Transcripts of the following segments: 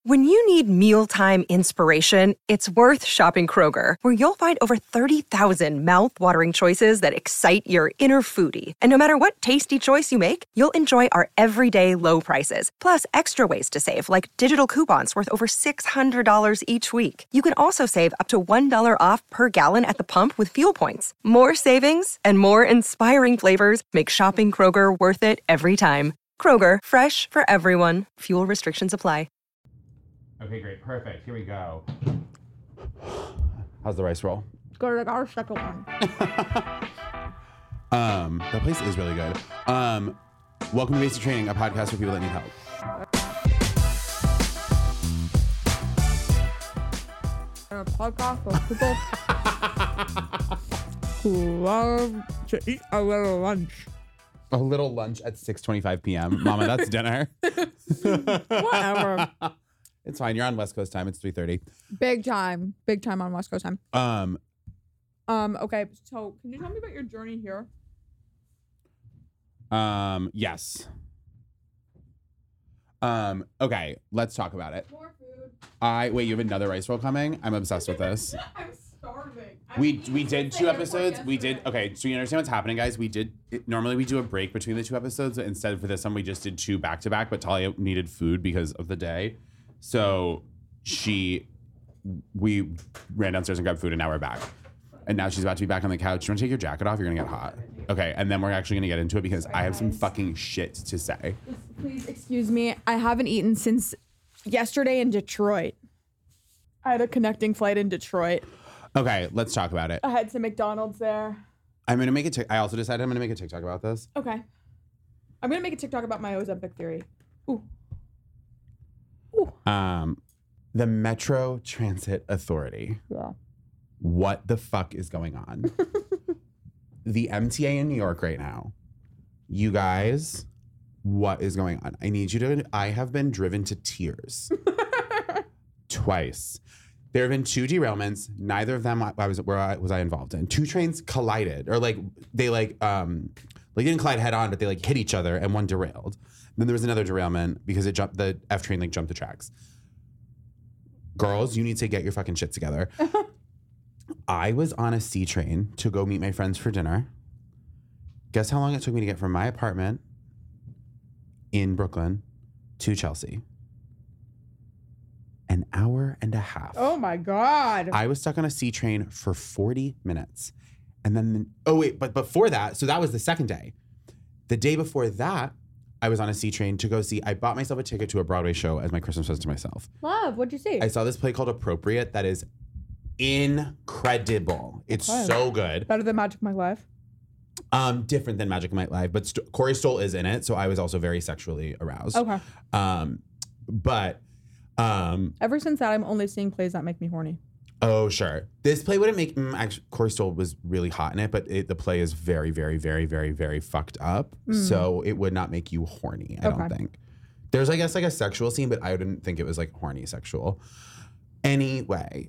When you need mealtime inspiration, it's worth shopping Kroger, where you'll find over 30,000 mouth-watering choices that excite your inner foodie. And no matter what tasty choice you make, you'll enjoy our everyday low prices, plus extra ways to save, like digital coupons worth over $600 each week. You can also save up to $1 off per gallon at the pump with fuel points. More savings and more inspiring flavors make shopping Kroger worth it every time. Kroger, fresh for everyone. Fuel restrictions apply. Okay, great. Perfect. Here we go. How's the rice roll? Good. I got our second one. That place is really good. Welcome to Basic Training, a podcast for people that need help. A podcast for people who love to eat a little lunch. A little lunch at 6:25 p.m. Mama, that's dinner. Whatever. It's fine. You're on West Coast time. It's 3:30. Big time on West Coast time. Okay. So, can you tell me about your journey here? Yes. Okay. Let's talk about it. More food. Wait. You have another rice roll coming? I'm obsessed with this. I'm starving. We did 2 episodes. We did. Okay. So you understand what's happening, guys? Normally we do a break between the 2 episodes, but instead for this one we just did 2 back to back. But Talia needed food because of the day. So we ran downstairs and grabbed food, and now we're back. And now she's about to be back on the couch. You want to take your jacket off? You're going to get hot. Okay, and then we're actually going to get into it because I have some fucking shit to say. Please excuse me. I haven't eaten since yesterday in Detroit. I had a connecting flight in Detroit. Okay, let's talk about it. I had some McDonald's there. I'm going to make I also decided I'm going to make a TikTok about this. Okay. I'm going to make a TikTok about my Ozempic theory. Ooh. The Metro Transit Authority. Yeah. What the fuck is going on? The MTA in New York right now. You guys, what is going on? I have been driven to tears. Twice. There have been 2 derailments. Neither of them was I involved in. 2 trains collided, or they didn't collide head on, but they hit each other, and one derailed. Then there was another derailment because the F train jumped the tracks. Girls, you need to get your fucking shit together. I was on a C train to go meet my friends for dinner. Guess how long it took me to get from my apartment in Brooklyn to Chelsea? An hour and a half. Oh my God. I was stuck on a C train for 40 minutes. And then, but before that, so that was the second day. The day before that, I was on a C train to go see, I bought myself a ticket to a Broadway show as my Christmas present to myself. Love, what'd you see? I saw this play called Appropriate that is incredible. It's so good. Better than Magic Mike Live? Different than Magic Mike Live, but Corey Stoll is in it, so I was also very sexually aroused. Okay. But ever since that, I'm only seeing plays that make me horny. Oh, sure. This play wouldn't make... actually, Corey Stoll was really hot in it, but the play is very, very, very, very, very fucked up. So it would not make you horny, I don't think. There's, I guess, a sexual scene, but I didn't think it was, horny sexual. Anyway,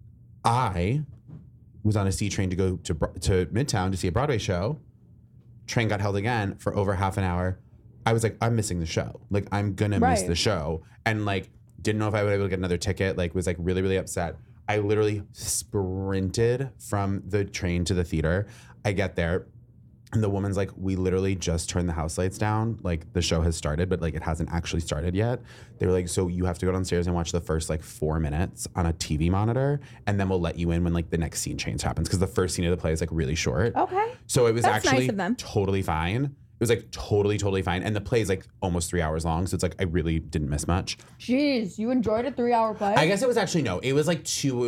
I was on a C train to go to Midtown to see a Broadway show. Train got held again for over half an hour. I was like, I'm missing the show. I'm going to miss the show. And, didn't know if I would be able to get another ticket. Was, really, really upset. I literally sprinted from the train to the theater. I get there, and the woman's like, we literally just turned the house lights down. The show has started, but, it hasn't actually started yet. They were like, so you have to go downstairs and watch the first, 4 minutes on a TV monitor, and then we'll let you in when, the next scene change happens. Because the first scene of the play is, really short. Okay. So it was That's actually nice of them. Totally fine. It was totally, totally fine. And the play is almost 3 hours long. So it's I really didn't miss much. Jeez, you enjoyed a 3-hour play? I guess it was actually, no, it was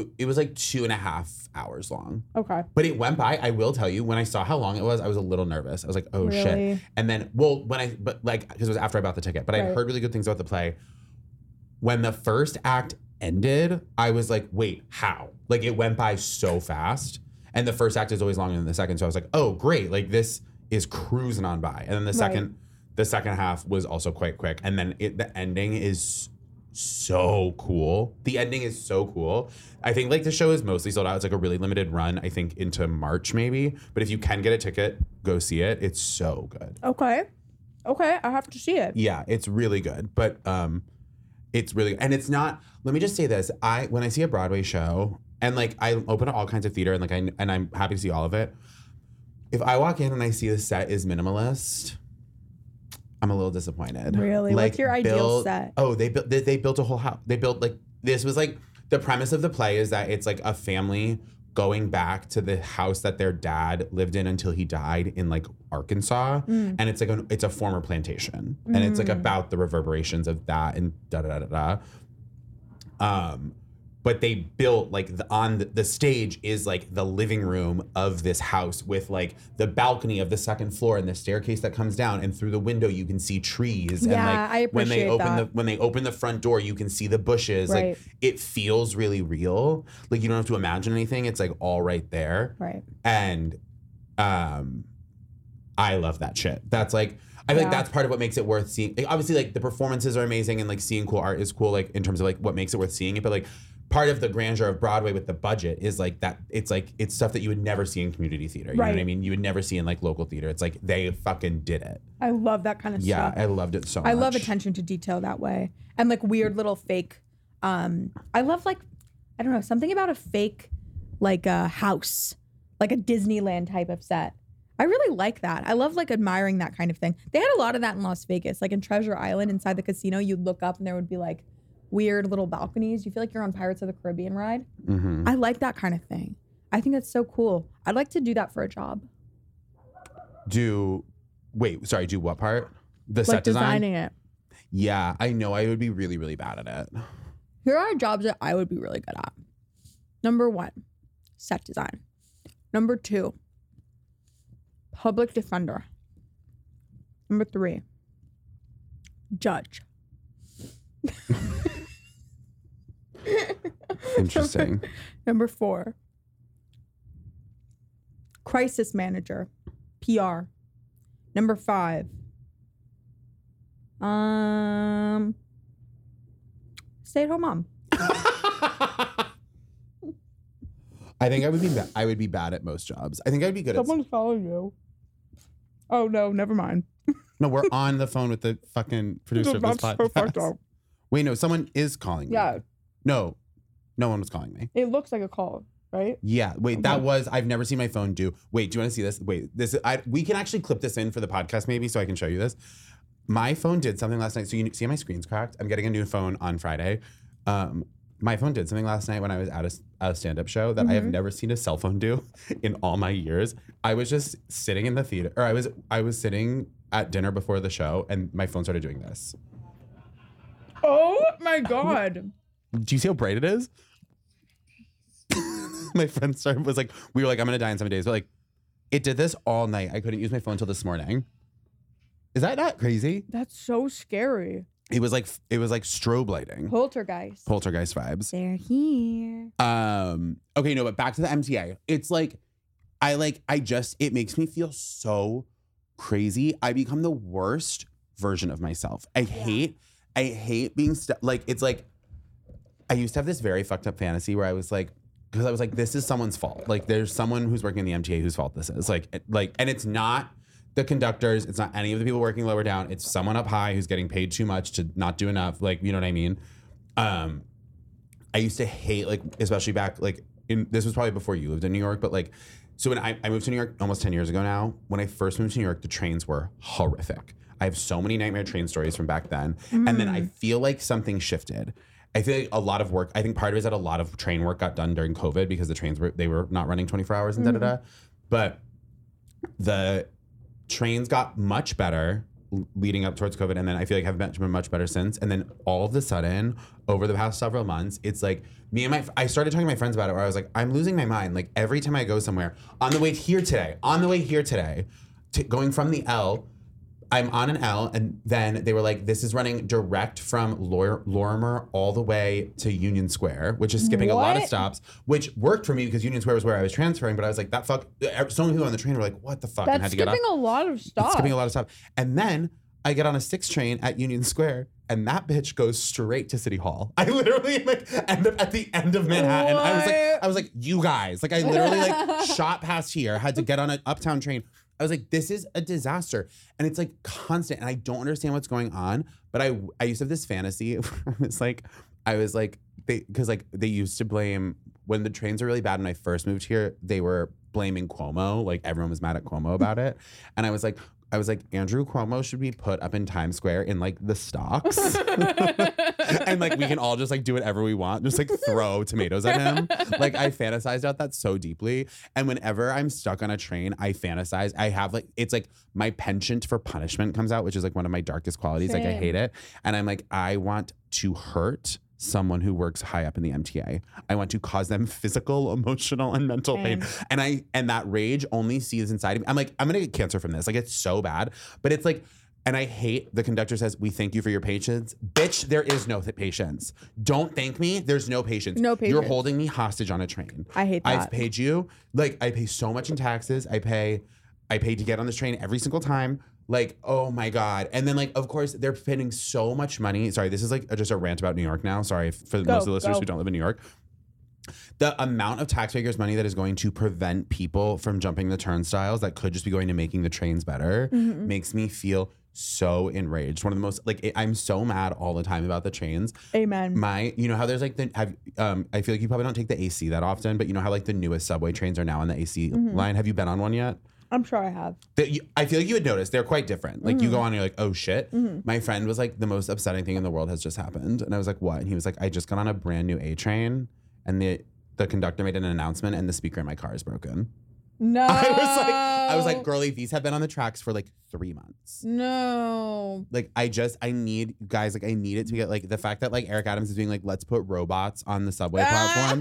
2.5 hours long. Okay. But it went by. I will tell you, when I saw how long it was, I was a little nervous. I was like, oh shit. And then, because it was after I bought the ticket, but I heard really good things about the play. When the first act ended, I was like, wait, how? It went by so fast. And the first act is always longer than the second. So I was like, oh, great. This is cruising on by. And then the second half was also quite quick. And then the ending is so cool. The ending is so cool. I think the show is mostly sold out. It's a really limited run, I think into March maybe. But if you can get a ticket, go see it. It's so good. Okay. I have to see it. Yeah, it's really good. But It's really, and it's not, let me just say this. When I see a Broadway show, and like I'm open to all kinds of theater, and like I'm happy to see all of it. If I walk in and I see the set is minimalist, I'm a little disappointed. Really? Like, what's your ideal set? Oh, they built a whole house. They built like, this was like, the premise of the play is that it's like a family going back to the house that their dad lived in until he died in like Arkansas. And it's like it's a former plantation. And it's like about the reverberations of that and but they built like on the stage is like the living room of this house with like the balcony of the second floor and the staircase that comes down, and through the window you can see trees. Yeah, and like I appreciate when they open the front door, you can see the bushes. Right. Like it feels really real. Like you don't have to imagine anything. It's like all right there. Right. And I love that shit. That's like, I feel like that's part of what makes it worth seeing. Like, obviously, like the performances are amazing and like seeing cool art is cool, like in terms of like what makes it worth seeing it. But like part of the grandeur of Broadway with the budget is like that it's stuff that you would never see in community theater. You know what I mean? You would never see in like local theater. It's like they fucking did it. I love that kind of stuff. Yeah, I loved it so much. I love attention to detail that way. And like weird little fake, I love like, I don't know, something about a fake like a house, like a Disneyland type of set. I really like that. I love like admiring that kind of thing. They had a lot of that in Las Vegas. Like in Treasure Island inside the casino, you'd look up and there would be like weird little balconies. You feel like you're on Pirates of the Caribbean ride. I like that kind of thing. I think that's so cool. I'd like to do that for a job. Do what part? The Like set design? designing it. Yeah, I know I would be really, really bad at it. Here are jobs that I would be really good at. Number 1, set design. Number 2, public defender. Number 3, judge. Interesting. Number 4, crisis manager, PR. Number 5, stay-at-home mom. I think I would be bad at most jobs. I think I'd be good Someone's calling you. Oh no, never mind. No, we're on the phone with the fucking producer of this That's so fucked podcast. up. Wait, no, someone is calling me. Yeah, No one was calling me. it looks like a call, right? Yeah, wait, Okay. I've never seen my phone do. Wait, do you want to see this? Wait, we can actually clip this in for the podcast maybe so I can show you this. My phone did something last night. So you see my screen's cracked? I'm getting a new phone on Friday. My phone did something last night when I was at a stand-up show that I have never seen a cell phone do in all my years. I was just sitting in the theater, or I was sitting at dinner before the show, and my phone started doing this. Oh my god. Do you see how bright it is? My friend was like, we were like, I'm gonna die in 7 days. But like, it did this all night. I couldn't use my phone until this morning. Is that not crazy? That's so scary. It was like strobe lighting. Poltergeist Vibes. They're here. Okay, no, but back to the MTA. It's like, it makes me feel so crazy. I become the worst version of myself. I hate being like, it's like, I used to have this very fucked up fantasy where I was like, because I was like, this is someone's fault. Like there's someone who's working in the MTA whose fault this is. Like, and it's not the conductors. It's not any of the people working lower down. It's someone up high who's getting paid too much to not do enough. Like, you know what I mean? I used to hate, like, especially back, like, this was probably before you lived in New York, but like, so when I moved to New York almost 10 years ago now, when I first moved to New York, the trains were horrific. I have so many nightmare train stories from back then. And then I feel like something shifted. I feel like a lot of work, I think part of it is that a lot of train work got done during COVID because the trains were not running 24 hours and da-da-da. But the trains got much better leading up towards COVID, and then I feel like have been much better since. And then all of a sudden, over the past several months, it's like I started talking to my friends about it where I was like, I'm losing my mind. Like every time I go somewhere, on the way here today, going from the L, I'm on an L, and then they were like, this is running direct from Lorimer all the way to Union Square, which is skipping a lot of stops, which worked for me because Union Square was where I was transferring, but I was like, so many people on the train were like, what the fuck? That's and had to get off. skipping a lot of stuff. It's skipping a lot of stuff. And then I get on a 6 train at Union Square, and that bitch goes straight to City Hall. I literally end up at the end of Manhattan. What? I was like, you guys. Like I literally shot past here, had to get on an uptown train. I was like, this is a disaster. And it's like constant. And I don't understand what's going on. But I used to have this fantasy. I was like, because like they used to blame when the trains were really bad when I first moved here. They were blaming Cuomo. Like everyone was mad at Cuomo about it, and I was like, Andrew Cuomo should be put up in Times Square in like the stocks. And like we can all just like do whatever we want, just like throw tomatoes at him. Like I fantasized about that so deeply. And whenever I'm stuck on a train, I fantasize. I have like, it's like my penchant for punishment comes out, which is like one of my darkest qualities. Same. Like I hate it. And I'm like, I want to hurt someone who works high up in the MTA. I want to cause them physical, emotional, and mental pain. And that rage only sees inside of me. I'm like, I'm gonna get cancer from this. Like it's so bad. But it's like, and I hate the conductor says, we thank you for your patience. Bitch, there is no patience. Don't thank me. There's no patience. No patience. You're holding me hostage on a train. I hate that. I've paid you. Like I pay so much in taxes. I pay to get on this train every single time. Like, oh my God. And then like, of course, they're spending so much money. Sorry, this is like just a rant about New York now. Sorry for most of the listeners who don't live in New York. The amount of taxpayers' money that is going to prevent people from jumping the turnstiles that could just be going to making the trains better makes me feel so enraged. One of the most like I'm so mad all the time about the trains. Amen. You know how there's like I feel like you probably don't take the AC that often, but you know how like the newest subway trains are now on the AC line. Have you been on one yet? I'm sure I have. I feel like you would notice they're quite different. Like you go on and you're like, oh shit. My friend was like, the most upsetting thing in the world has just happened. And I was like, what? And he was like, I just got on a brand new A train and the conductor made an announcement and the speaker in my car is broken. No. I was like, girlie, these have been on the tracks for like 3 months. No. Like I need guys, like I need it to get like the fact that like Eric Adams is being like, let's put robots on the subway platforms.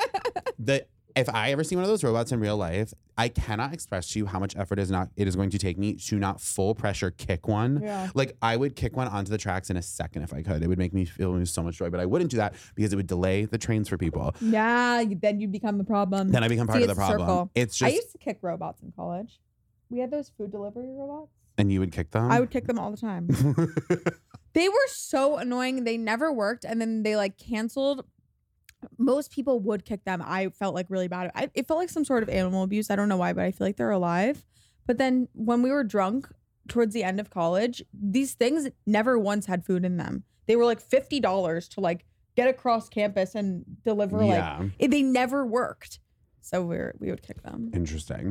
If I ever see one of those robots in real life, I cannot express to you how much effort it is going to take me to not full pressure kick one. Yeah. Like I would kick one onto the tracks in a second if I could. It would make me feel so much joy, but I wouldn't do that because it would delay the trains for people. Yeah, then you become the problem. Then I become part of the problem. Circle. It's just I used to kick robots in college. We had those food delivery robots. And you would kick them? I would kick them all the time. They were so annoying. They never worked. And then they like canceled. Most people would kick them. I felt like really bad. It felt like some sort of animal abuse. I don't know why, but I feel like they're alive. But then when we were drunk towards the end of college, these things never once had food in them. They were like $50 to like get across campus and deliver. Yeah. Like they never worked. So we would kick them. Interesting.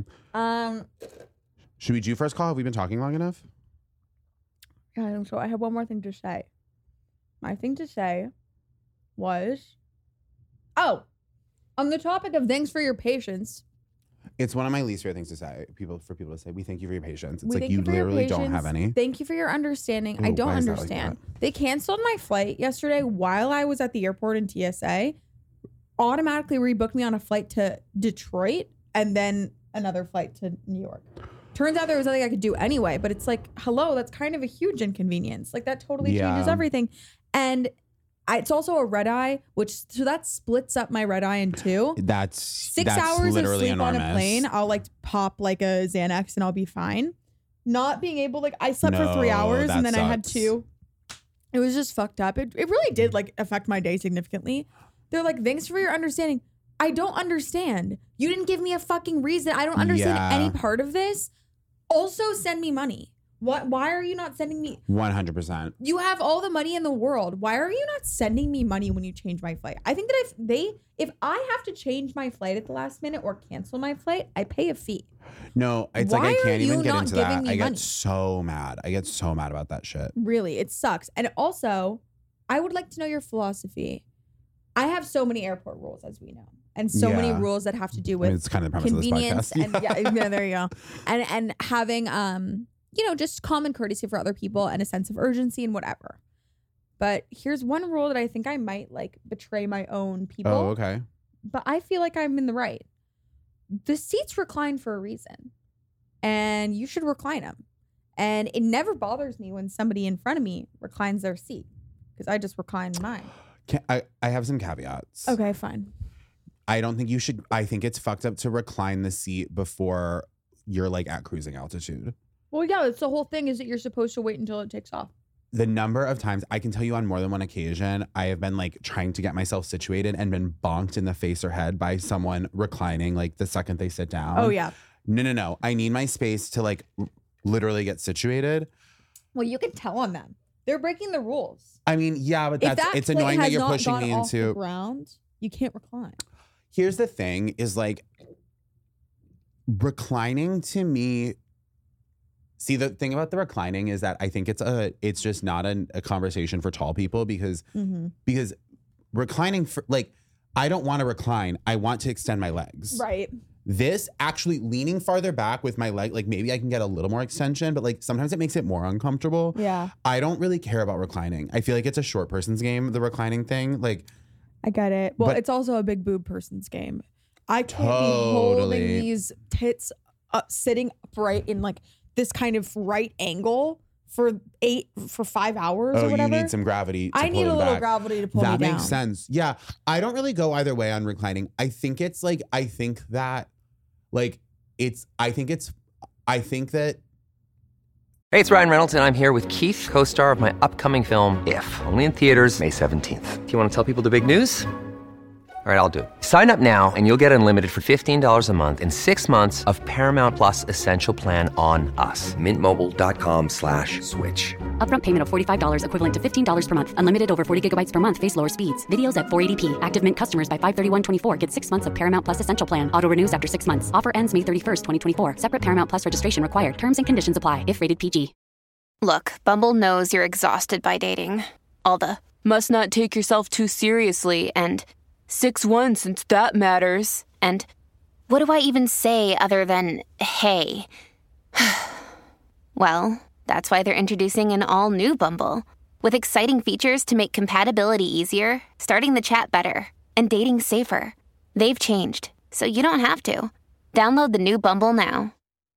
Should we do first call? Have we been talking long enough? Yeah, I think so. I have one more thing to say. My thing to say was, on the topic of thanks for your patience. It's one of my least favorite things to say. For people to say, we thank you for your patience. It's like you literally don't have any. Thank you for your understanding. I don't understand. They canceled my flight yesterday while I was at the airport in TSA. Automatically rebooked me on a flight to Detroit and then another flight to New York. Turns out there was nothing I could do anyway, but it's like, hello, that's kind of a huge inconvenience. Like that totally changes everything. And it's also a red eye, so that splits up my red eye in two. That's 6 hours of sleep enormous. on a plane. I'll like pop like a Xanax and I'll be fine. Not being able, like I slept for 3 hours and then I had 2. It was just fucked up. It really did like affect my day significantly. They're like, thanks for your understanding. I don't understand. You didn't give me a fucking reason. I don't understand any part of this. Also send me money. Why are you not sending me 100%? You have all the money in the world. Why are you not sending me money when you change my flight? I think that if I have to change my flight at the last minute or cancel my flight, I pay a fee. No, it's Why like I can't are even you get not into giving that. me I money? get so mad. I get so mad about that shit. Really, it sucks. And also, I would like to know your philosophy. I have so many airport rules, as we know, and so many rules that have to do with it's kind of the premise convenience of this podcast. and yeah, there you go. And having just common courtesy for other people and a sense of urgency and whatever. But here's one rule that I think I might like betray my own people. Oh, okay. But I feel like I'm in the right. The seats recline for a reason, and you should recline them. And it never bothers me when somebody in front of me reclines their seat because I just recline mine. I have some caveats. Okay, fine. I don't think you should. I think it's fucked up to recline the seat before you're like at cruising altitude. Well, yeah, it's the whole thing is that you're supposed to wait until it takes off. The number of times I can tell you on more than one occasion, I have been like trying to get myself situated and been bonked in the face or head by someone reclining like the second they sit down. Oh, yeah. No. I need my space to like literally get situated. Well, you can tell on them. They're breaking the rules. I mean, yeah, but it's annoying that you're pushing me into ground. You can't recline. Here's the thing: is like reclining to me. See, the thing about the reclining is that I think it's just not a conversation for tall people because reclining for like I don't want to recline. I want to extend my legs. Right. This actually leaning farther back with my leg, like maybe I can get a little more extension, but like sometimes it makes it more uncomfortable. Yeah. I don't really care about reclining. I feel like it's a short person's game, the reclining thing. Like, I get it. Well, it's also a big boob person's game. I can't be holding these tits up, sitting upright in like this kind of right angle for 5 hours or whatever. You need some gravity. I need a little gravity to pull me down. That makes sense. Yeah. I don't really go either way on reclining. I think that Hey, it's Ryan Reynolds, and I'm here with Keith, co-star of my upcoming film, If, only in theaters May 17th. Do you want to tell people the big news? All right, I'll do it. Sign up now and you'll get unlimited for $15 a month and 6 months of Paramount Plus Essential Plan on us. MintMobile.com/switch. Upfront payment of $45 equivalent to $15 per month. Unlimited over 40 gigabytes per month. Face lower speeds. Videos at 480p. Active Mint customers by 531.24 get 6 months of Paramount Plus Essential Plan. Auto renews after 6 months. Offer ends May 31st, 2024. Separate Paramount Plus registration required. Terms and conditions apply if rated PG. Look, Bumble knows you're exhausted by dating. All the must not take yourself too seriously and 6'1" since that matters. And what do I even say other than, hey? Well, that's why they're introducing an all-new Bumble with exciting features to make compatibility easier, starting the chat better, and dating safer. They've changed, so you don't have to. Download the new Bumble now.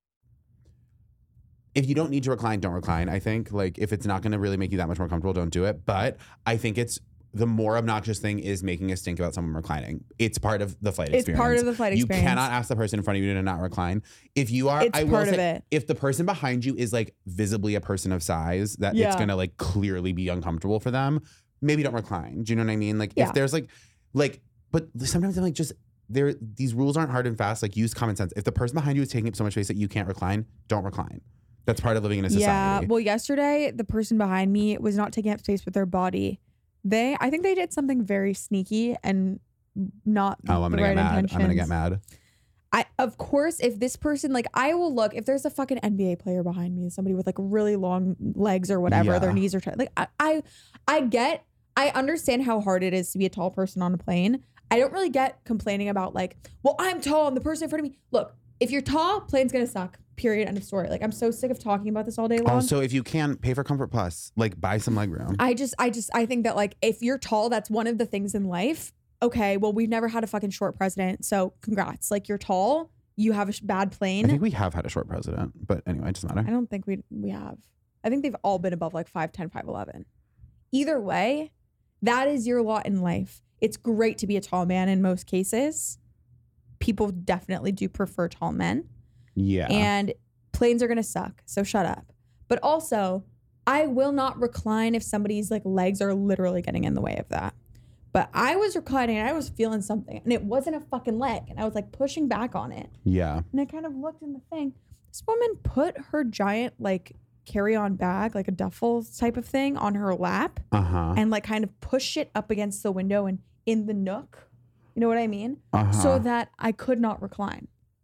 If you don't need to recline, don't recline. I think like if it's not going to really make you that much more comfortable, don't do it. But I think the more obnoxious thing is making a stink about someone reclining. It's part of the flight experience. It's part of the flight experience. You cannot ask the person in front of you to not recline. If you are, it's part of it. If the person behind you is like visibly a person of size that it's going to like clearly be uncomfortable for them, maybe don't recline. Do you know what I mean? Like if there's like, but sometimes I'm like these rules aren't hard and fast. Like use common sense. If the person behind you is taking up so much space that you can't recline, don't recline. That's part of living in a society. Yeah. Well, yesterday the person behind me was not taking up space with their body. I think they did something very sneaky and not I'm gonna get mad. I'm gonna get mad. Of course, if this person, like, I will look, if there's a fucking NBA player behind me, somebody with like really long legs or whatever, their knees are like, I understand how hard it is to be a tall person on a plane. I don't really get complaining about like, well, I'm tall and the person in front of me. Look, if you're tall, plane's gonna suck. Period. End of story. Like I'm so sick of talking about this all day long. Also, if you can pay for Comfort Plus, like buy some leg room. I think that like if you're tall, that's one of the things in life. Okay, well we've never had a fucking short president, so congrats. Like you're tall, you have a bad plane. I think we have had a short president, but anyway, it doesn't matter. I don't think we have. I think they've all been above like 5'10", 5'11". Either way, that is your lot in life. It's great to be a tall man in most cases. People definitely do prefer tall men. Yeah. And planes are going to suck. So shut up. But also, I will not recline if somebody's like legs are literally getting in the way of that. But I was reclining and I was feeling something and it wasn't a fucking leg. And I was like pushing back on it. Yeah. And I kind of looked in the thing. This woman put her giant like carry-on bag, like a duffel type of thing on her lap and like kind of push it up against the window and in the nook. You know what I mean? So that I could not recline.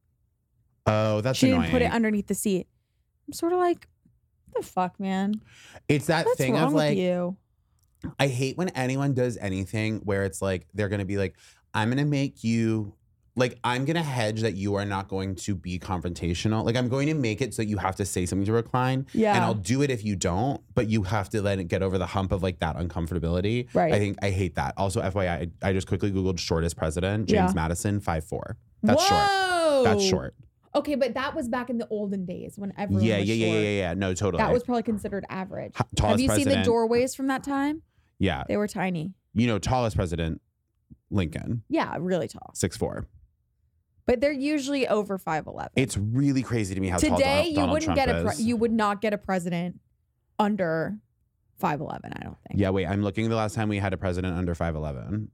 Oh, that's she annoying. Didn't put it underneath the seat. I'm sort of like, what the fuck, man? It's that What's thing wrong of like, with you? I hate when anyone does anything where it's like, they're going to be like, I'm going to make you, like, I'm going to hedge that you are not going to be confrontational. Like, I'm going to make it so you have to say something to recline. Yeah. And I'll do it if you don't, but you have to let it get over the hump of like that uncomfortability. Right. I hate that. Also, FYI, I just quickly Googled shortest president, James Madison, 5'4". That's short. That's short. Okay, but that was back in the olden days when everyone was short. Yeah. No, totally. That was probably considered average. Have you seen the doorways from that time? Yeah. They were tiny. You know, tallest president, Lincoln. Yeah, really tall. 6'4". But they're usually over 5'11". It's really crazy to me how tall Today, Donald Trump is. You would not get a president under 5'11", I don't think. Yeah, wait, I'm looking the last time we had a president under 5'11".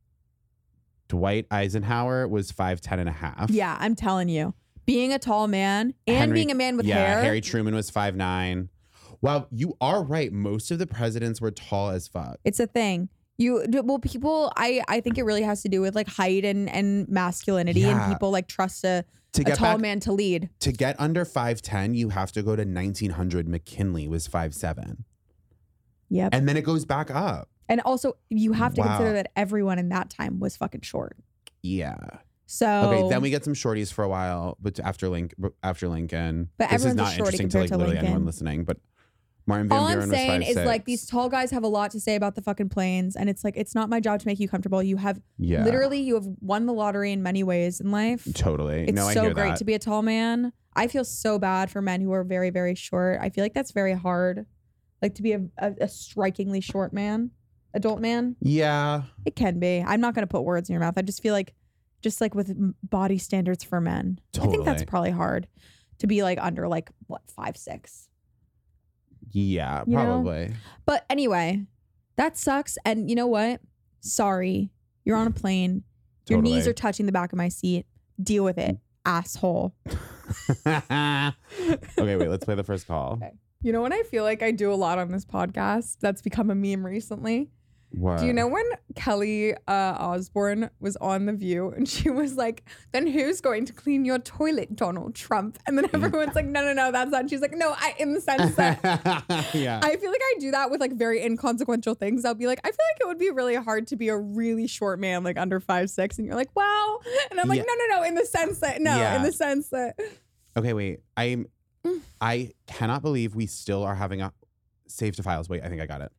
Dwight Eisenhower was 5'10" and a half. Yeah, I'm telling you. Being a tall man and being a man with hair. Harry Truman was 5'9". Wow, you are right. Most of the presidents were tall as fuck. It's a thing. People, I think it really has to do with like height and masculinity, and people like trust a tall man to lead. To get under 5'10", you have to go to 1900. McKinley was 5'7". Yep. And then it goes back up. And also, you have to consider that everyone in that time was fucking short. Yeah. So okay, then we get some shorties for a while, but after Lincoln, but this is everyone's not a shorty interesting to like compared to literally Lincoln. anyone listening. But Martin Van all Buren I'm was saying is 5'6". like these tall guys have a lot to say about the fucking planes, and it's like it's not my job to make you comfortable. You have literally you have won the lottery in many ways in life. Totally, it's I so hear great that. to be a tall man. I feel so bad for men who are very very short. I feel like that's very hard, like to be a strikingly short man. Adult man? Yeah. It can be. I'm not going to put words in your mouth. I just feel like, just like with body standards for men, I think that's probably hard to be like under like, what, 5'6". Yeah, You probably. know? But anyway, that sucks. And you know what? Sorry. You're on a plane. Your knees are touching the back of my seat. Deal with it, asshole. Okay, wait, let's play the first call. Okay. You know what I feel like I do a lot on this podcast that's become a meme recently? What? Do you know when Kelly Osbourne was on The View and she was like, then who's going to clean your toilet, Donald Trump? And then everyone's like, no, that's not. She's like, no, in the sense that Yeah. I feel like I do that with like very inconsequential things. I'll be like, I feel like it would be really hard to be a really short man, like under 5'6". And you're like, wow. And I'm like, no, in the sense that, in the sense that. Okay, wait. I cannot believe we still are having a save to files. Wait, I think I got it.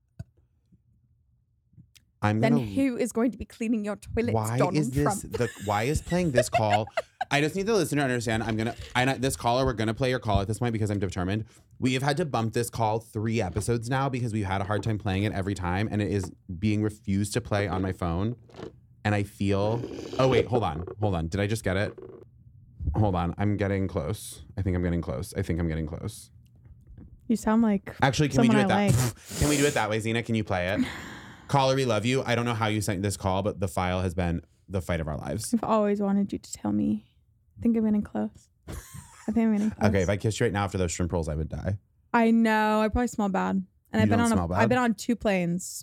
Then who is going to be cleaning your toilets, Donald Trump? Why is playing this call? I just need the listener to understand. This caller, we're gonna play your call at this point because I'm determined. We have had to bump this call 3 episodes now because we've had a hard time playing it every time, and it is being refused to play on my phone. And I feel. Oh wait, hold on. Did I just get it? Hold on, I'm getting close. I think I'm getting close. You sound like actually. Can we do it that? Can we do it that way, Zena? Can you play it? Caller, we love you. I don't know how you sent this call, but the file has been the fight of our lives. I've always wanted you to tell me. I think I'm getting close. Okay, if I kissed you right now after those shrimp rolls, I would die. I know. I probably smell bad. And I've been on 2 planes.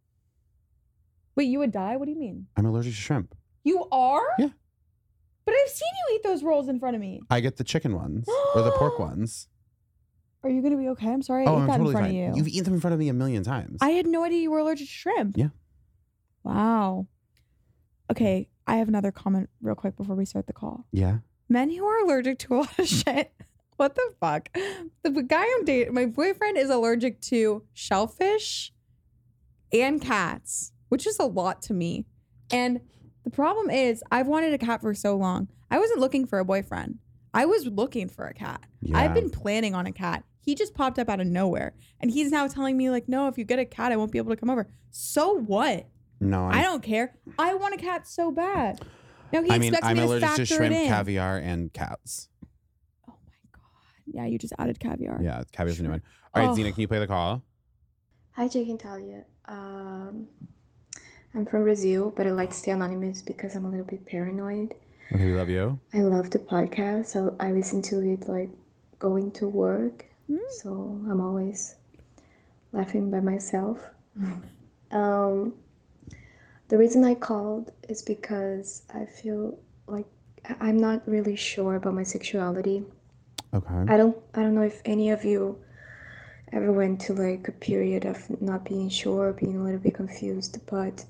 Wait, you would die? What do you mean? I'm allergic to shrimp. You are? Yeah. But I've seen you eat those rolls in front of me. I get the chicken ones or the pork ones. Are you going to be okay? I'm sorry I ate that totally in front fine. of you. You've eaten them in front of me a million times. I had no idea you were allergic to shrimp. Yeah. Wow. Okay, I have another comment real quick before we start the call. Yeah. Men who are allergic to a lot of shit. What the fuck? The guy I'm dating, my boyfriend is allergic to shellfish and cats, which is a lot to me. And the problem is I've wanted a cat for so long. I wasn't looking for a boyfriend. I was looking for a cat. Yeah. I've been planning on a cat. He just popped up out of nowhere. And he's now telling me like, no, if you get a cat, I won't be able to come over. So what? No, I don't care. I want a cat so bad. Now he expects I'm me to allergic factor to shrimp, it in. caviar, and cats. Oh my God. Yeah, you just added caviar. Yeah, caviar's a new one. All right, Zena, can you play the call? Hi, Jake and Talia. I'm from Brazil, but I like to stay anonymous because I'm a little bit paranoid. Okay, we love you. I love the podcast, so I listen to it like going to work. So I'm always laughing by myself. The reason I called is because I feel like I'm not really sure about my sexuality. Okay. I don't know if any of you ever went to like a period of not being sure, being a little bit confused, but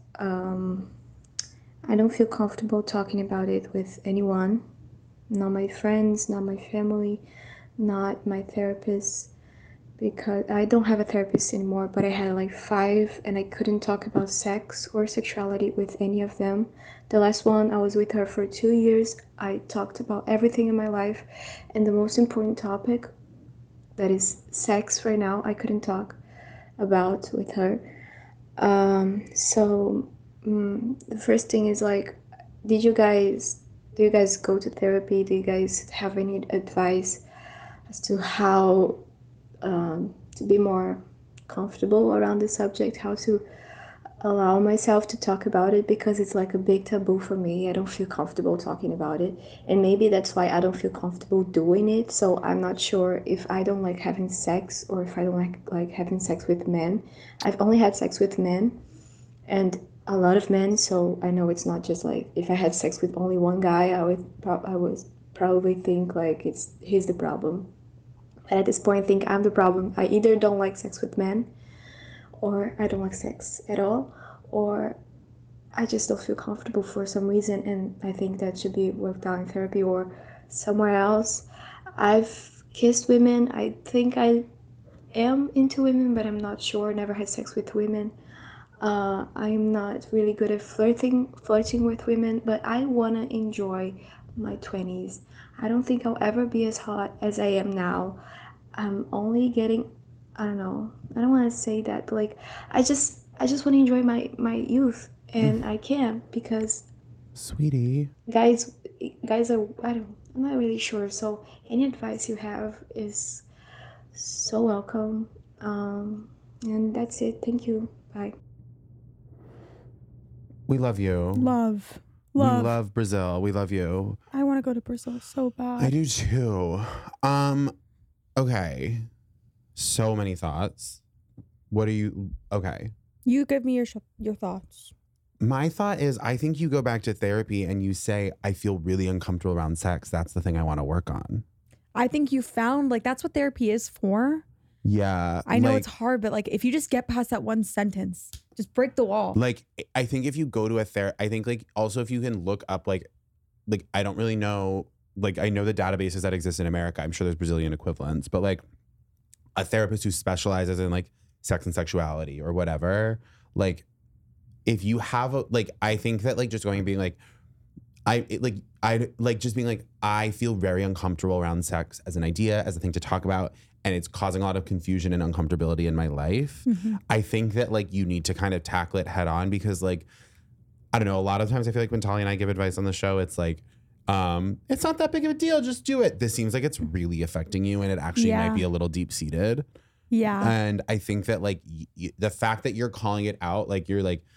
I don't feel comfortable talking about it with anyone. Not my friends, not my family, not my therapist, because I don't have a therapist anymore, but I had like 5 and I couldn't talk about sex or sexuality with any of them. The last one, I was with her for 2 years. I talked about everything in my life, and the most important topic, that is sex right now, I couldn't talk about with her. The first thing is like, do you guys go to therapy? Do you guys have any advice as to how to be more comfortable around the subject, how to allow myself to talk about it because it's like a big taboo for me. I don't feel comfortable talking about it. And maybe that's why I don't feel comfortable doing it. So I'm not sure if I don't like having sex or if I don't like having sex with men. I've only had sex with men and a lot of men, so I know it's not just like if I had sex with only one guy, I would probably think like he's the problem. But at this point, I think I'm the problem. I either don't like sex with men, or I don't like sex at all, or I just don't feel comfortable for some reason, and I think that should be worked out in therapy or somewhere else. I've kissed women. I think I am into women, but I'm not sure. Never had sex with women. I'm not really good at flirting with women, but I want to enjoy my 20s. I don't think I'll ever be as hot as I am now. I'm only getting, I don't know, I don't want to say that, but like, I just want to enjoy my youth, and I can't because Sweetie. guys are, I'm not really sure. So any advice you have is so welcome. And that's it. Thank you. Bye. We love you. Love. We love Brazil. We love you. I want to go to Brazil so bad. I do too. Okay. So many thoughts. What are you? Okay. You give me your thoughts. My thought is, I think you go back to therapy and you say, I feel really uncomfortable around sex. That's the thing I want to work on. I think you found, like, that's what therapy is for. Yeah. I know it's hard, but like, if you just get past that one sentence, just break the wall. Like, I think if you go to a therapist, I think like also if you can look up like I don't really know, like I know the databases that exist in America. I'm sure there's Brazilian equivalents, but like a therapist who specializes in like sex and sexuality or whatever, like if you have a, like, I think that like just going and being like, I just being like, I feel very uncomfortable around sex as an idea, as a thing to talk about, and it's causing a lot of confusion and uncomfortability in my life. Mm-hmm. I think that like you need to kind of tackle it head on because like, I don't know, a lot of times I feel like when Talia and I give advice on the show, it's like, it's not that big of a deal, just do it. This seems like it's really affecting you and it actually might be a little deep seated. Yeah. And I think that like the fact that you're calling it out, like you're like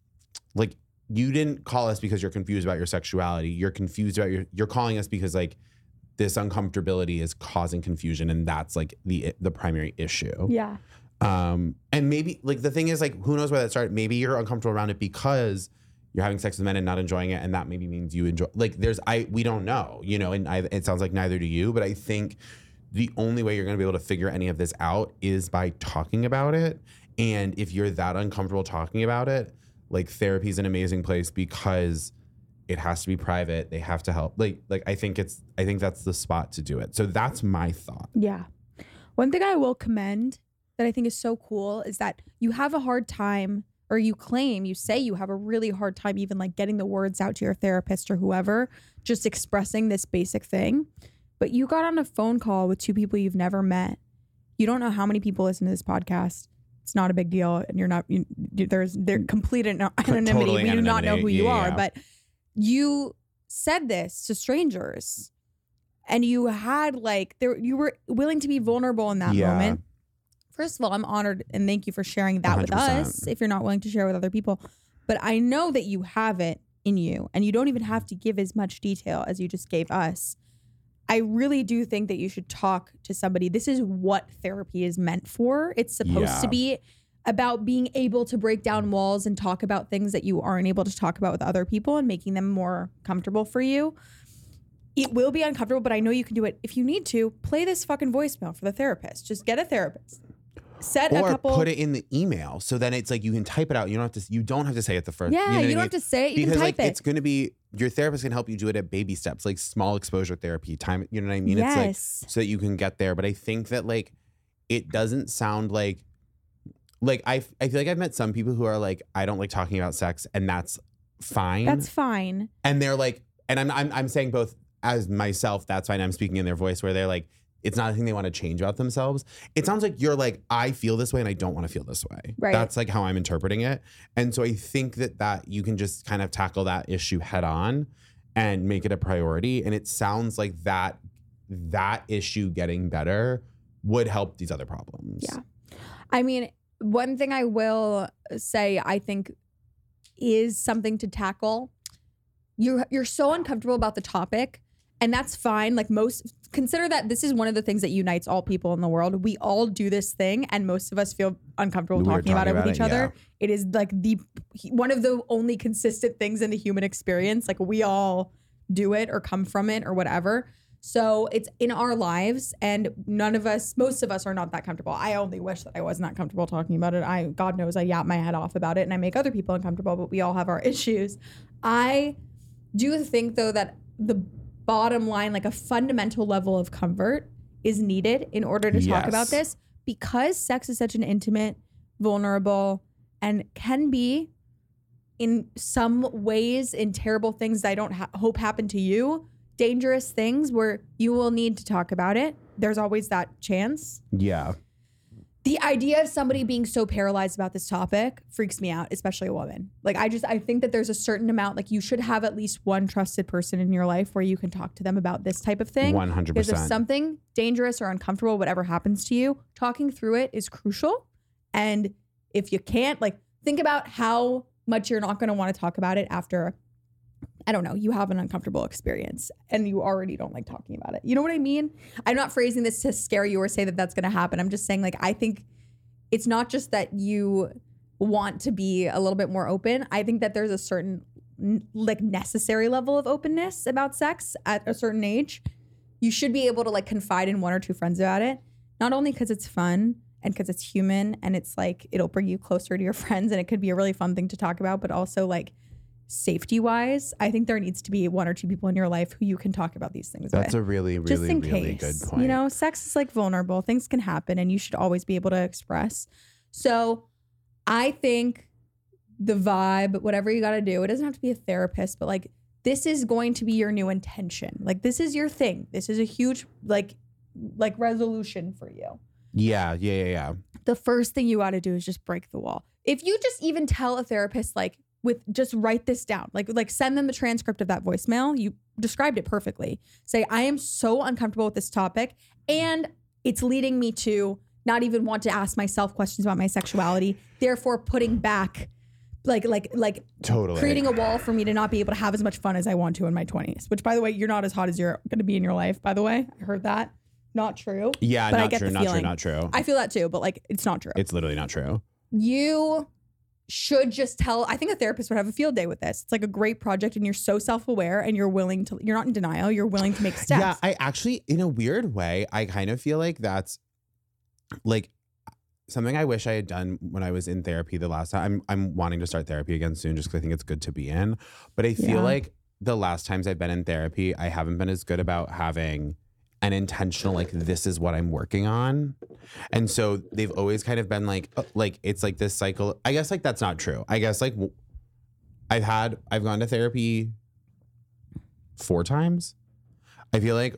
you didn't call us because you're confused about your sexuality. You're confused about you're calling us because like this uncomfortability is causing confusion, and that's like the primary issue. Yeah. And maybe like the thing is like, who knows where that started? Maybe you're uncomfortable around it because you're having sex with men and not enjoying it, and that maybe means you enjoy. Like we don't know, you know, and it sounds like neither do you. But I think the only way you're going to be able to figure any of this out is by talking about it. And if you're that uncomfortable talking about it, like therapy is an amazing place because it has to be private. They have to help. Like I think that's the spot to do it. So that's my thought. Yeah. One thing I will commend that I think is so cool is that you have a hard time, or you say you have a really hard time even like getting the words out to your therapist or whoever, just expressing this basic thing. But you got on a phone call with two people you've never met. You don't know how many people listen to this podcast. It's not a big deal, and they're complete anonymity. Totally we do not know who you are, yeah. but you said this to strangers, and you had like you were willing to be vulnerable in that moment. First of all, I'm honored and thank you for sharing that 100%. With us. If you're not willing to share with other people, but I know that you have it in you, and you don't even have to give as much detail as you just gave us. I really do think that you should talk to somebody. This is what therapy is meant for. It's supposed to be about being able to break down walls and talk about things that you aren't able to talk about with other people and making them more comfortable for you. It will be uncomfortable, but I know you can do it. If you need to, play this fucking voicemail for the therapist. Just get a therapist. Or put it in the email so then it's like you can type it out. You don't have to say it the first. Yeah, you don't have to say it. You can type it. It's going to be, your therapist can help you do it at baby steps, like small exposure therapy time. You know what I mean? Yes. It's like so that you can get there. But I think that like it doesn't sound like I feel like I've met some people who are like, I don't like talking about sex, and that's fine. That's fine. And they're like, and I'm saying both as myself, that's fine. I'm speaking in their voice where they're like, it's not a thing they want to change about themselves. It sounds like you're like, I feel this way and I don't want to feel this way. Right. That's like how I'm interpreting it. And so I think that you can just kind of tackle that issue head on and make it a priority. And it sounds like that issue getting better would help these other problems. Yeah. I mean, one thing I will say, I think is something to tackle. You're so uncomfortable about the topic, and that's fine. Like consider that this is one of the things that unites all people in the world. We all do this thing, and most of us feel uncomfortable talking about it with each other. It is like one of the only consistent things in the human experience. Like we all do it or come from it or whatever. So it's in our lives, and most of us are not that comfortable. I only wish that I was not comfortable talking about it. God knows I yap my head off about it and I make other people uncomfortable, but we all have our issues. I do think though that the bottom line, like a fundamental level of comfort is needed in order to talk about this, because sex is such an intimate, vulnerable, and can be in some ways in terrible things that I don't hope happen to you, dangerous things where you will need to talk about it. There's always that chance. Yeah. The idea of somebody being so paralyzed about this topic freaks me out, especially a woman. Like I think that there's a certain amount, like you should have at least one trusted person in your life where you can talk to them about this type of thing. 100%. Because if something dangerous or uncomfortable, whatever happens to you, talking through it is crucial. And if you can't, like, think about how much you're not going to want to talk about it after, I don't know, you have an uncomfortable experience and you already don't like talking about it. You know what I mean? I'm not phrasing this to scare you or say that that's going to happen. I'm just saying, like, I think it's not just that you want to be a little bit more open. I think that there's a certain, like, necessary level of openness about sex at a certain age. You should be able to, like, confide in one or two friends about it, not only because it's fun and because it's human and it's like it'll bring you closer to your friends and it could be a really fun thing to talk about, but also, like, safety wise, I think there needs to be one or two people in your life who you can talk about these things with. That's a really, really, really good point. You know, sex is like vulnerable. Things can happen and you should always be able to express. So I think the vibe, whatever you got to do, it doesn't have to be a therapist, but like this is going to be your new intention. Like this is your thing. This is a huge like resolution for you. Yeah. The first thing you got to do is just break the wall. If you just even tell a therapist, like, just write this down, like send them the transcript of that voicemail. You described it perfectly. Say, I am so uncomfortable with this topic and it's leading me to not even want to ask myself questions about my sexuality. Therefore putting back like totally creating a wall for me to not be able to have as much fun as I want to in my 20s, which, by the way, you're not as hot as you're going to be in your life. By the way, I heard that. Not true. Yeah. But not I get true. Not true. I feel that too, but like, it's not true. It's literally not true. You should just I think a therapist would have a field day with this. It's like a great project and you're so self-aware and you're not in denial. You're willing to make steps. Yeah, I actually, in a weird way, I kind of feel like that's like something I wish I had done when I was in therapy the last time. I'm wanting to start therapy again soon just because I think it's good to be in. But I feel like the last times I've been in therapy, I haven't been as good about having an intentional, like, this is what I'm working on. And so they've always kind of been like it's like this cycle. I guess like that's not true. I guess like I've gone to therapy 4 times. I feel like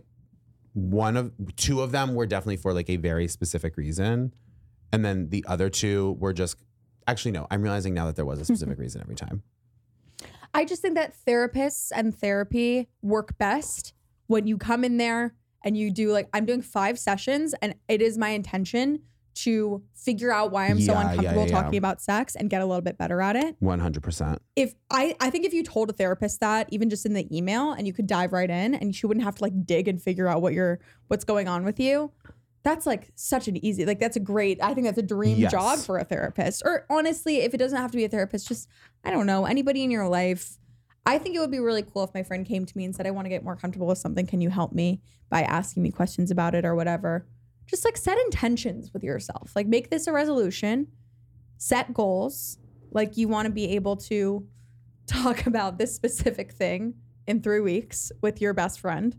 two of them were definitely for like a very specific reason. And then the other 2 were just, actually, no, I'm realizing now that there was a specific reason every time. I just think that therapists and therapy work best when you come in there and you do, like, I'm doing 5 sessions and it is my intention to figure out why I'm so uncomfortable talking about sex and get a little bit better at it. 100%. If I think if you told a therapist that, even just in the email, and you could dive right in and she wouldn't have to like dig and figure out what's going on with you, that's like such an easy, like, that's a great, I think that's a dream job for a therapist. Or honestly, if it doesn't have to be a therapist, just, I don't know, anybody in your life. I think it would be really cool if my friend came to me and said, I want to get more comfortable with something. Can you help me by asking me questions about it or whatever? Just like set intentions with yourself. Like, make this a resolution, set goals. Like, you want to be able to talk about this specific thing in 3 weeks with your best friend.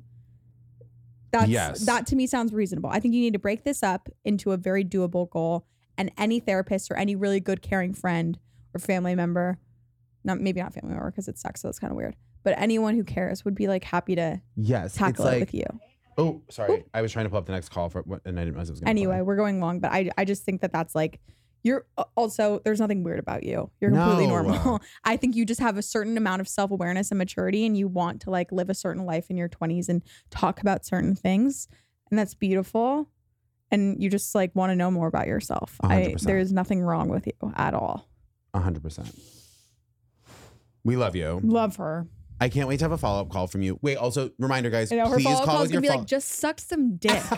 That to me sounds reasonable. I think you need to break this up into a very doable goal, and any therapist or any really good caring friend or family member, maybe not family member because it's sex, so it's kind of weird, but anyone who cares would be like happy to tackle it with you. Oh, sorry. I was trying to pull up the next call and I didn't realize it was going to Anyway, we're going long, but I just think that that's like, you're also, there's nothing weird about you. You're completely normal. I think you just have a certain amount of self-awareness and maturity, and you want to like live a certain life in your 20s and talk about certain things. And that's beautiful. And you just like want to know more about yourself. 100%. There's nothing wrong with you at all. 100%. We love you. Love her. I can't wait to have a follow-up call from you. Wait, also, reminder, guys, I know, her please follow-up call call with is your gonna be like, just suck some dick. And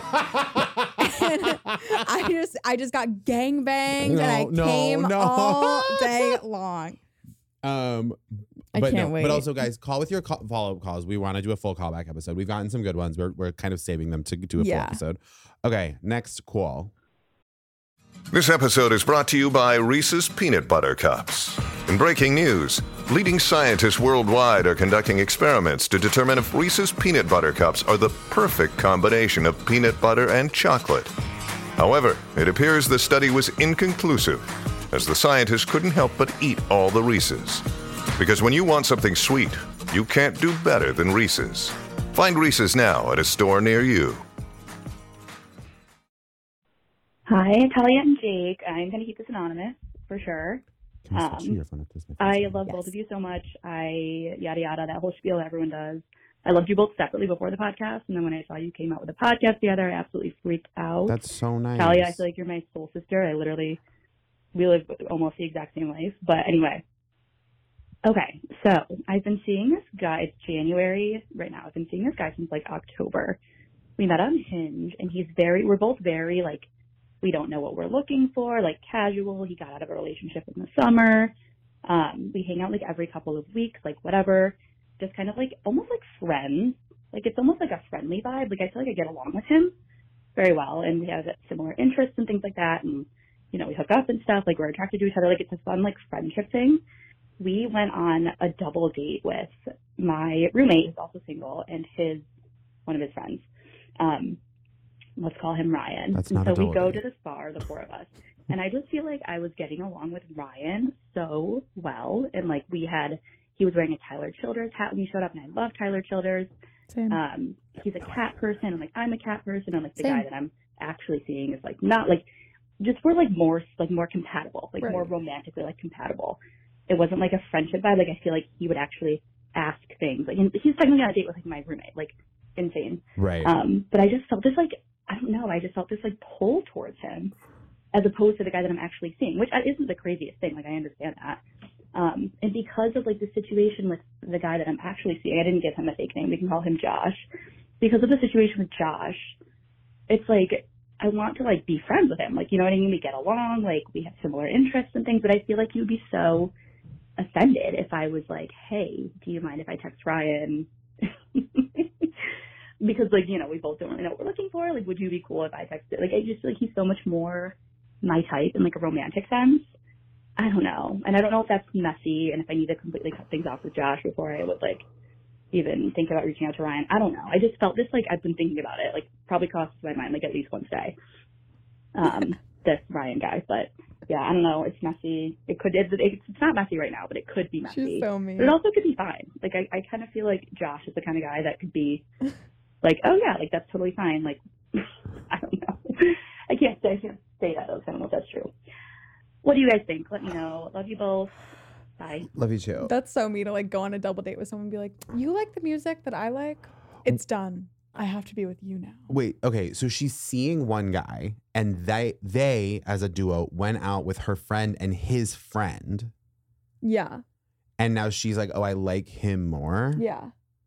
I just got gangbanged and I came all day long. But can't wait. But also, guys, call with your follow-up calls. We want to do a full callback episode. We've gotten some good ones. We're kind of saving them to do a full episode. Okay, next call. This episode is brought to you by Reese's Peanut Butter Cups. In breaking news, leading scientists worldwide are conducting experiments to determine if Reese's Peanut Butter Cups are the perfect combination of peanut butter and chocolate. However, it appears the study was inconclusive, as the scientists couldn't help but eat all the Reese's. Because when you want something sweet, you can't do better than Reese's. Find Reese's now at a store near you. Hi, Talia and Jake. I'm going to keep this anonymous for sure. I love both of you so much. Yada yada, that whole spiel that everyone does. I loved you both separately before the podcast, and then when I saw you came out with a podcast together, I absolutely freaked out. That's so nice. Talia, I feel like you're my soul sister. We live almost the exact same life. But anyway. Okay, so I've been seeing this guy. It's January right now. I've been seeing this guy since like October. We met on Hinge, and we're both very like, we don't know what we're looking for, like casual. He got out of a relationship in the summer. We hang out like every couple of weeks, like whatever, just kind of like almost like friends. Like it's almost like a friendly vibe. Like I feel like I get along with him very well, and we have similar interests and things like that. And, you know, we hook up and stuff. Like we're attracted to each other. Like it's a fun like friendship thing. We went on a double date with my roommate, who's also single, and one of his friends. Let's call him Ryan. That's not and so a we go date. to this bar, the four of us, and I just feel like I was getting along with Ryan so well. And like he was wearing a Tyler Childers hat when he showed up, and I love Tyler Childers. Same. He's a cat person, and like I'm a cat person, and like the Same. guy that I'm actually seeing is like not like, just we're like more compatible, like Right. more romantically like compatible. It wasn't like a friendship vibe. Like I feel like he would actually ask things. Like he's technically on a date with like my roommate, like insane. Right. But I just felt this like, I don't know, I just felt this like pull towards him as opposed to the guy that I'm actually seeing, which isn't the craziest thing. Like I understand that. And because of like the situation with the guy that I'm actually seeing, I didn't give him a fake name. We can call him Josh. Because of the situation with Josh, it's like, I want to like be friends with him. Like, you know what I mean? We get along, like we have similar interests and things, but I feel like he would be so offended if I was like, hey, do you mind if I text Ryan? Because like, you know, we both don't really know what we're looking for. Like, would you be cool if I texted? Like, I just feel like he's so much more my type in like a romantic sense. I don't know. And I don't know if that's messy and if I need to completely cut things off with Josh before I would like even think about reaching out to Ryan. I don't know. I just felt this, like I've been thinking about it, like probably crosses my mind like at least once a day. This Ryan guy, but yeah, I don't know. It's messy. It's not messy right now, but it could be messy. She's so mean. But it also could be fine. Like I kind of feel like Josh is the kind of guy that could be like, oh yeah, like that's totally fine. Like I don't know. I can't say that though. I don't know if that's true. What do you guys think? Let me know. Love you both. Bye. Love you too. That's so me to like go on a double date with someone and be like, you like the music that I like? It's done. I have to be with you now. Wait, okay, so she's seeing one guy, and they as a duo went out with her friend and his friend, Yeah. and now she's like, oh, I like him more. Yeah.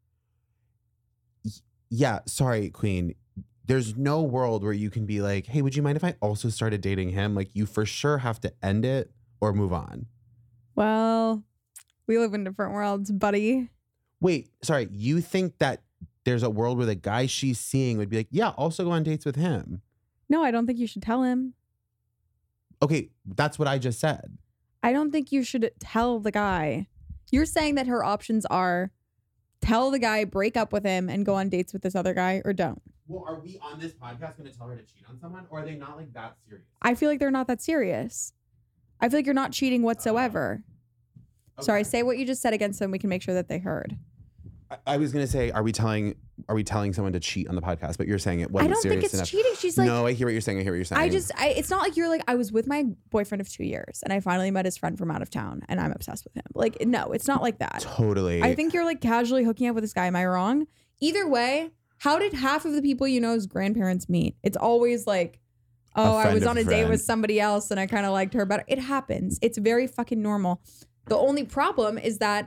Yeah, sorry, Queen. There's no world where you can be like, hey, would you mind if I also started dating him? Like, you for sure have to end it or move on. Well, we live in different worlds, buddy. Wait, sorry, you think that there's a world where the guy she's seeing would be like, yeah, also go on dates with him? No, I don't think you should tell him. Okay, that's what I just said. I don't think you should tell the guy. You're saying that her options are tell the guy, break up with him, and go on dates with this other guy, or don't. Well, are we on this podcast going to tell her to cheat on someone, or are they not like that serious? I feel like they're not that serious. I feel like you're not cheating whatsoever. Okay. Sorry, say what you just said again so we can make sure that they heard. I was gonna say, are we telling someone to cheat on the podcast? But you're saying it wasn't I don't serious think it's enough. cheating. She's like, no, I hear what you're saying. it's not like you're like, I was with my boyfriend of 2 years and I finally met his friend from out of town and I'm obsessed with him. Like, no, it's not like that. Totally. I think you're like casually hooking up with this guy. Am I wrong? Either way, how did half of the people you know's grandparents meet? It's always like, oh, I was on a date with somebody else and I kind of liked her better. It happens. It's very fucking normal. The only problem is that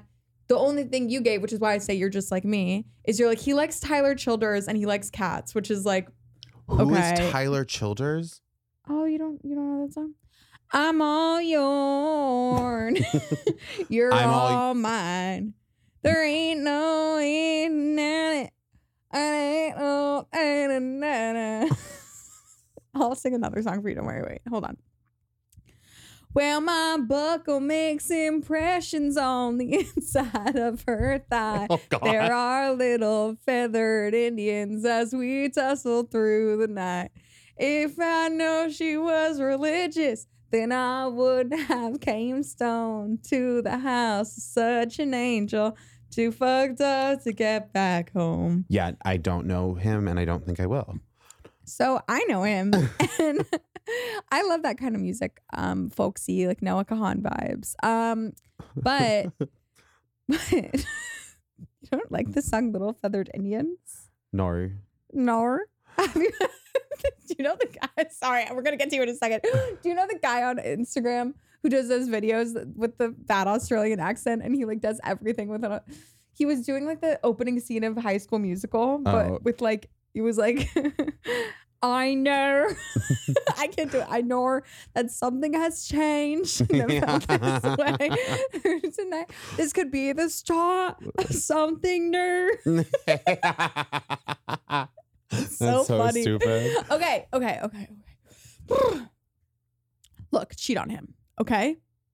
The only thing you gave, which is why I say you're just like me, is you're like, he likes Tyler Childers and he likes cats, which is like, Who is okay. Tyler Childers? Oh, you don't know that song? I'm all yours. You're all mine. There ain't no in it. I ain't no. I'll sing another song for you. Don't worry. Wait, hold on. Well, my buckle makes impressions on the inside of her thigh. Oh, God. There are little feathered Indians as we tussle through the night. If I know she was religious, then I would have came stone to the house of such an angel. Too fucked up to get back home. Yeah, I don't know him, and I don't think I will. So I know him, and I love that kind of music, folksy, like Noah Kahan vibes. But you don't like the song "Little Feathered Indians"? No. No. Do you know the guy? Sorry, we're gonna get to you in a second. Do you know the guy on Instagram who does those videos with the bad Australian accent, and he like does everything with it? He was doing like the opening scene of High School Musical, but with like. He was like, I know. I can't do it. I know that something has changed. Never felt this way. Tonight, this could be the start of something new. so funny. Stupid. Okay. Look, cheat on him. Okay.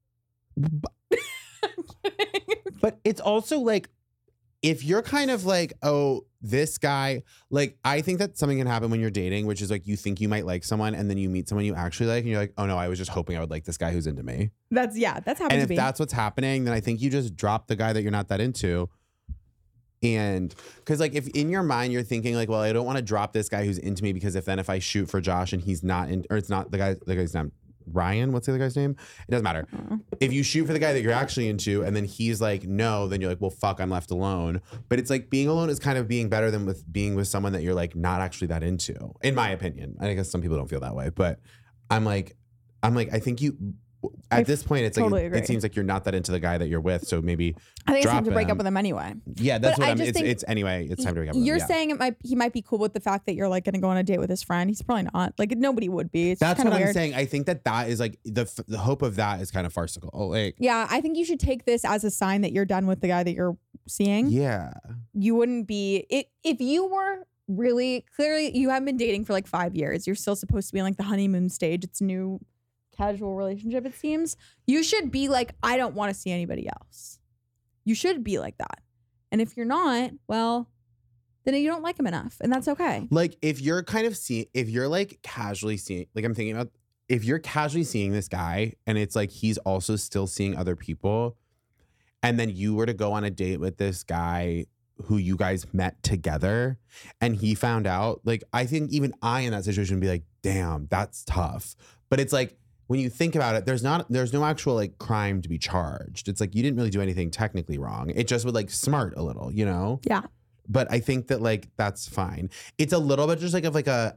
But it's also like, if you're kind of like, oh, this guy, like, I think that something can happen when you're dating, which is like, you think you might like someone and then you meet someone you actually like and you're like, oh no, I was just hoping I would like this guy who's into me. That's happened and to if me. that's what's happening, then I think you just drop the guy that you're not that into. And because like, if in your mind you're thinking like, well, I don't want to drop this guy who's into me because if I shoot for Josh and he's not in, or it's not the guy's name, Ryan, what's the other guy's name? It doesn't matter. If you shoot for the guy that you're actually into and then he's like, no, then you're like, well, fuck, I'm left alone. But it's like being alone is kind of being better than with being with someone that you're like not actually that into, in my opinion. I guess some people don't feel that way, but I'm like, I think you, at this point, it's totally like, agree. it seems like you're not that into the guy that you're with. So maybe I think it's drop time to break him. up with him anyway. Yeah, that's But what I I'm, just think it's anyway, it's time to break up with him. You're Yeah. saying he might be cool with the fact that you're like going to go on a date with his friend. He's probably not. Like nobody would be. It's That's kind what of I'm weird. saying. I think that is like the hope of that is kind of farcical. Like, Yeah, I think you should take this as a sign that you're done with the guy that you're seeing. yeah. You wouldn't be if you were really clearly you haven't been dating for like 5 years. You're still supposed to be in like the honeymoon stage. It's a new casual relationship, it seems. You should be like, I don't want to see anybody else. You should be like that. And if you're not, well, then you don't like him enough. And that's okay. Like if you're kind of if you're like casually seeing, like I'm thinking about, if you're casually seeing this guy and it's like he's also still seeing other people, and then you were to go on a date with this guy who you guys met together and he found out, like I think even I in that situation would be like, damn, that's tough. But it's like, when you think about it, there's no actual like crime to be charged. It's like you didn't really do anything technically wrong. It just would like smart a little, you know? Yeah. But I think that like that's fine. It's a little bit just like of like a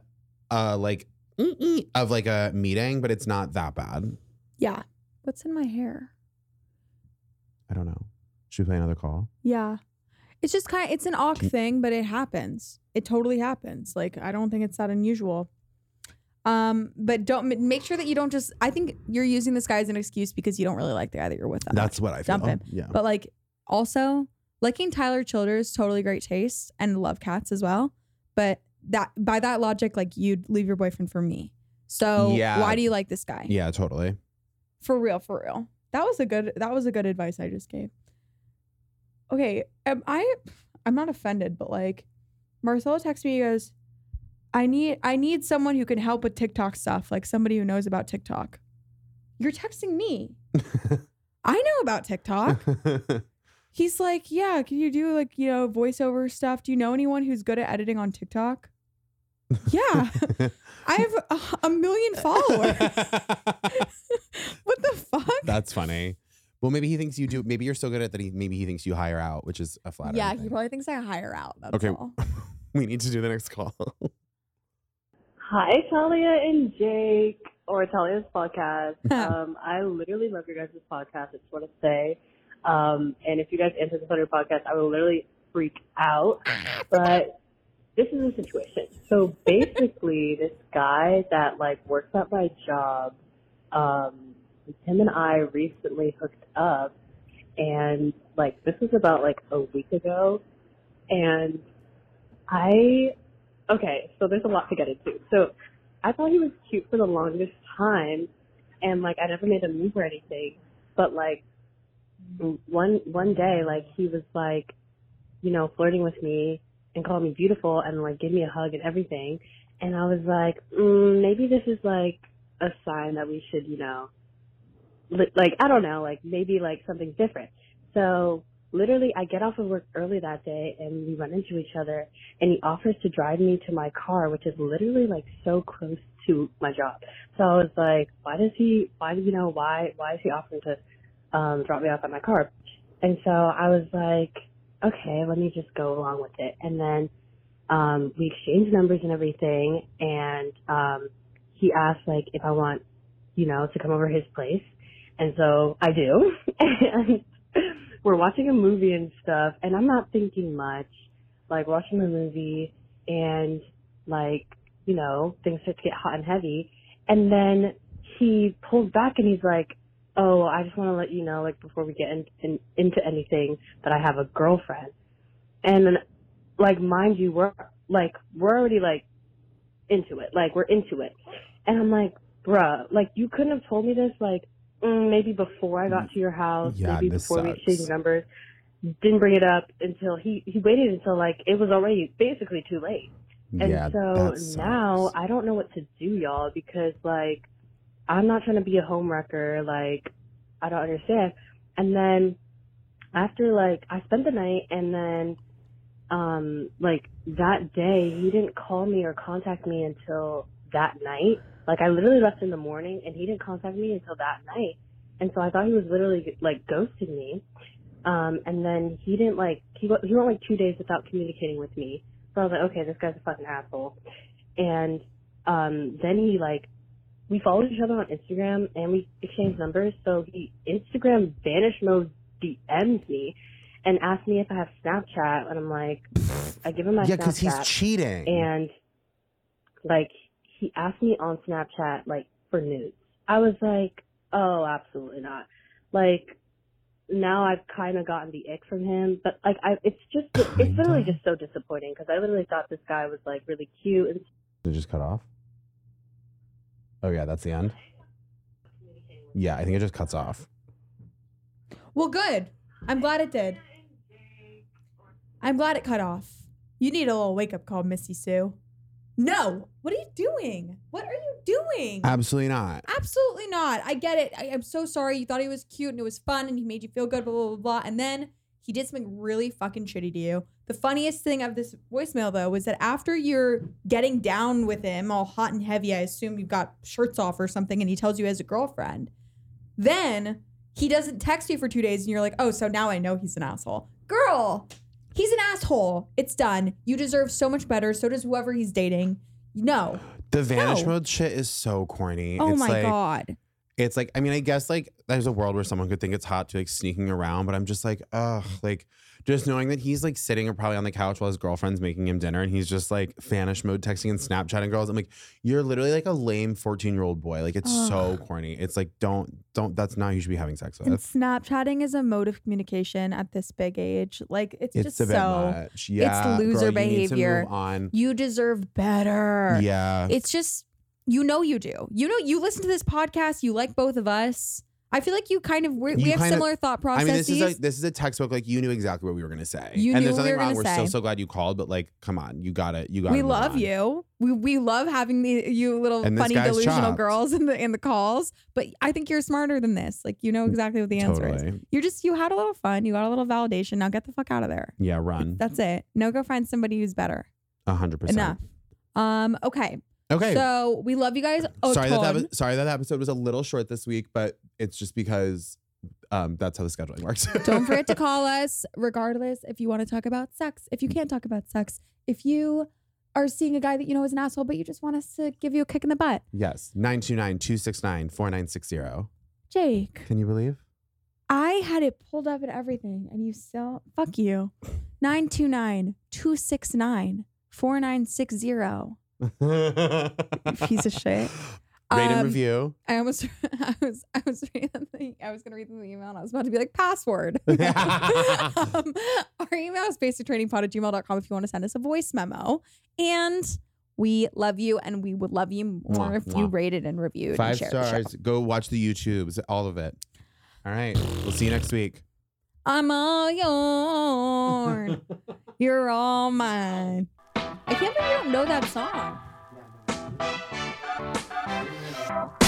of like a meeting, but it's not that bad. Yeah. What's in my hair? I don't know. Should we play another call? Yeah. It's just it's an awk thing, but it happens. It totally happens. Like, I don't think it's that unusual. But don't make sure that you don't just, I think you're using this guy as an excuse because you don't really like the guy that you're with. That's what I feel. Dump him. Yeah. But like also liking Tyler Childers, totally great taste, and love cats as well. But that by that logic, like you'd leave your boyfriend for me. So Yeah. why do you like this guy? Yeah, totally. For real, for real. That was a good advice I just gave. Okay, I'm not offended, but like Marcelo texts me, he goes, I need someone who can help with TikTok stuff, like somebody who knows about TikTok. You're texting me. I know about TikTok. He's like, yeah, can you do like, voiceover stuff? Do you know anyone who's good at editing on TikTok? Yeah. I have a million followers. What the fuck? That's funny. Well, maybe he thinks you do. Maybe you're so good at that. Maybe he thinks you hire out, which is a flattering Yeah, thing. he probably thinks I hire out. That's Okay. all. We need to do the next call. Hi, Talia and Jake, or Talia's podcast. I literally love your guys' podcast. I just want to say, And if you guys answer this on your podcast, I will literally freak out. But this is a situation. So basically, this guy that like works at my job, him and I recently hooked up, and like this was about like a week ago, and okay, so there's a lot to get into. So I thought he was cute for the longest time, and like I never made a move or anything, but like one day, like he was like, you know, flirting with me and called me beautiful and like gave me a hug and everything, and I was like, maybe this is like a sign that we should, you know, like I don't know, like maybe like something different. So literally, I get off of work early that day, and we run into each other, and he offers to drive me to my car, which is literally like so close to my job. So I was like, why is he offering to drop me off at my car? And so I was like, okay, let me just go along with it. And then we exchanged numbers and everything, and he asked like if I want, you know, to come over to his place, and so I do. And we're watching a movie and stuff, and I'm not thinking much, like watching the movie, and like, you know, things start to get hot and heavy, and then he pulls back and he's like, oh, I just want to let you know, like before we get into anything, that I have a girlfriend. And then, like, mind you, we're already like into it, like we're into it, and I'm like, bruh, like you couldn't have told me this like maybe before I got to your house, maybe before we exchanged numbers. Didn't bring it up until he waited until like it was already basically too late. And so now I don't know what to do, y'all, because like I'm not trying to be a homewrecker. Like I don't understand. And then after like I spent the night, and then like that day he didn't call me or contact me until that night. Like I literally left in the morning, and he didn't contact me until that night. And so I thought he was literally like ghosting me. And then he didn't like, he went like 2 days without communicating with me. So I was like, okay, this guy's a fucking asshole. And then he like, we followed each other on Instagram, and we exchanged numbers. So he Instagram vanish mode DM'd me and asked me if I have Snapchat. And I'm like, I give him my Snapchat. Yeah, because he's cheating. And like, he asked me on Snapchat, like, for nudes. I was like, oh, absolutely not. Like, now I've kind of gotten the ick from him. But, like, it's literally just so disappointing, because I literally thought this guy was, like, really cute. And Did it just cut off? Oh, yeah, that's the end? Yeah, I think it just cuts off. Well, good. I'm glad it did. I'm glad it cut off. You need a little wake-up call, Missy Sue. No. What are you doing? What are you doing? Absolutely not. Absolutely not. I get it. I'm so sorry. You thought he was cute and it was fun and he made you feel good, blah, blah, blah, blah. And then he did something really fucking shitty to you. The funniest thing of this voicemail, though, was that after you're getting down with him all hot and heavy, I assume you've got shirts off or something, and he tells you he has a girlfriend. Then he doesn't text you for 2 days and you're like, oh, so now I know he's an asshole. Girl, he's an asshole. It's done. You deserve so much better. So does whoever he's dating. No. The vanish mode shit is so corny. Oh it's my like, God. It's like, I mean, I guess like there's a world where someone could think it's hot to like sneaking around, but I'm just like, ugh, like just knowing that he's like sitting or probably on the couch while his girlfriend's making him dinner and he's just like vanish mode texting and Snapchatting girls. I'm like, you're literally like a lame 14-year-old boy. Like it's so corny. It's like, don't, that's not who you should be having sex with. And Snapchatting is a mode of communication at this big age. Like it's just a bit much. Yeah, it's loser girl, behavior. You need to move on. You deserve better. Yeah. It's just, you know you do. You know, you listen to this podcast, you like both of us. I feel like you kind of, we have similar thought processes. I mean, this is a textbook. Like you knew exactly what we were going to say. You and knew there's what we nothing were wrong. gonna We're say. so glad you called, but like, come on, you got it. We love you. We love having you little And funny delusional chopped. girls in the calls. But I think you're smarter than this. Like you know exactly what the answer is. You had a little fun. You got a little validation. Now get the fuck out of there. Yeah, run. That's it. No, go find somebody who's better. 100%. Enough. Okay. Okay. So we love you guys. Sorry that episode was a little short this week, but it's just because that's how the scheduling works. Don't forget to call us regardless if you want to talk about sex. If you can't talk about sex. If you are seeing a guy that you know is an asshole, but you just want us to give you a kick in the butt. Yes. 929-269-4960. Jake. Can you believe? I had it pulled up and everything, and you still fuck you. 929-269-4960. Piece of shit. Rate and review. I was reading the thing. I was gonna read the email and I was about to be like, password. Our email is basictrainingpod@gmail.com if you want to send us a voice memo. And we love you, and we would love you more if you rated and reviewed 5 and shared stars. the show. Go watch the YouTubes, all of it. All right. We'll see you next week. I'm all yours. You're all mine. I can't believe you don't know that song.